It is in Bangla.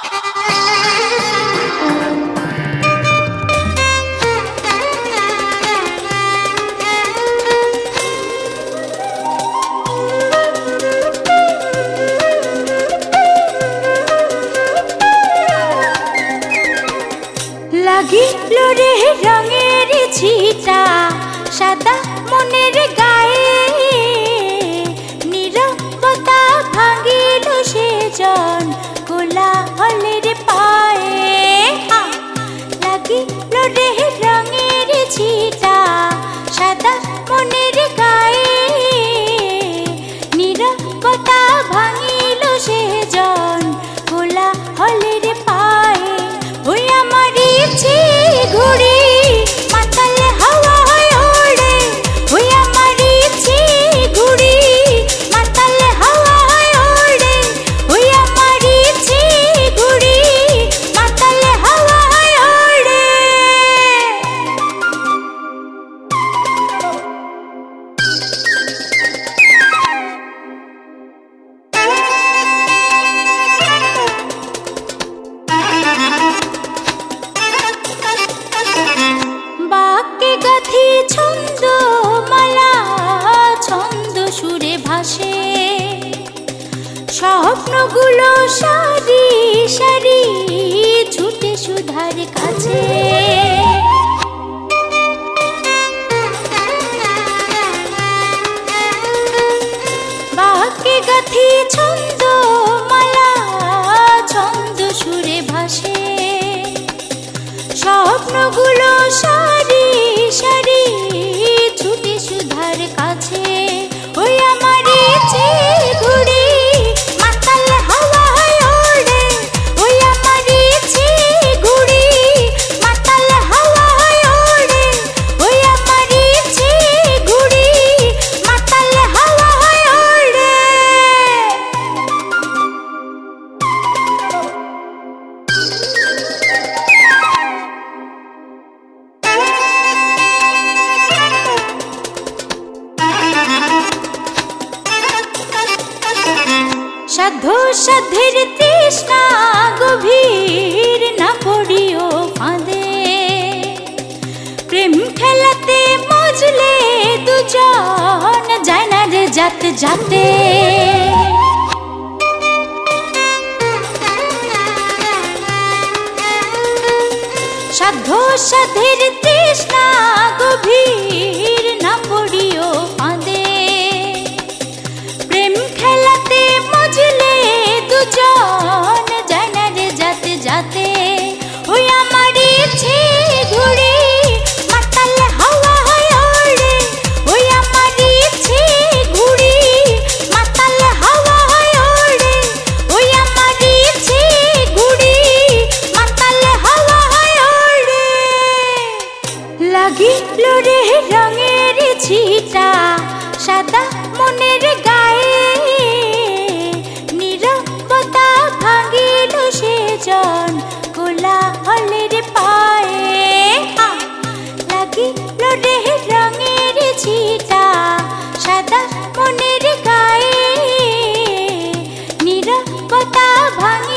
লাগিল রে রঙের ছিটা সাদা মনের গায়ে, নীরবতা ভাঙিল সেজন কোলাহলের পায়ে। লাগিল রে রঙের ছিটা সাদা মনের গায়ে, নীরবতা ভাঙিল সেজন কোলাহলের পায়ে। ওই আমার ইচ্ছে ঘুরি মাতাল হাওয়ায় ওড়ে, ওই আমার ইচ্ছে ঘুরি মাতাল হাওয়ায় ওড়ে, ওই আমার ইচ্ছে ঘুরি মাতাল হাওয়ায় ওড়ে। বাক্যে গাথি ছন্দ মালা ছন্দ সুরে ভাসে, স্বপ্নগুলো সারি সারি ছুটে সুধার কাছে। বাক্যে গাথি ছন্দ মালা ছন্দ সুরে ভাসে, স্বপ্নগুলো সারি সারি ছুটে সুধার কাছে। ওই আমার ইচ্ছে ঘুরি মাতাল হাওয়ায় ওড়ে, ওই আমার ইচ্ছে ঘুরি মাতাল হাওয়ায় ওড়ে, ওই আমার ইচ্ছে ঘুরি মাতাল হাওয়ায় ওড়ে। সাধ্য সাধ্যের তৃষ্ণা গভীর না পড়িও ফাঁদে, প্রেম খেলাতে মজলে দুজন যায় না রে যাতে যাতে। সাধ্য সাধ্যের তৃষ্ণা গভীর না পড়িও ফাঁদে, প্রেম খেলাতে মজলে দুজন যায় না রে যাতে যাতে। ওই আমার ইচ্ছে ঘুরি মাতাল হাওয়ায় ওড়ে, ওই আমার ইচ্ছে ঘুরি মাতাল হাওয়ায় ওড়ে, ওই আমার ইচ্ছে ঘুরি মাতাল হাওয়ায় ওড়ে। লাগিল রে রঙের ছিটা সাদা মনের গায়ে, নীরবতা ভাঙিল সেজন কোলাহলের পায়ে। লাগিল রে রঙের ছিটা সাদা মনের গায়ে, নীরবতা ভাঙিল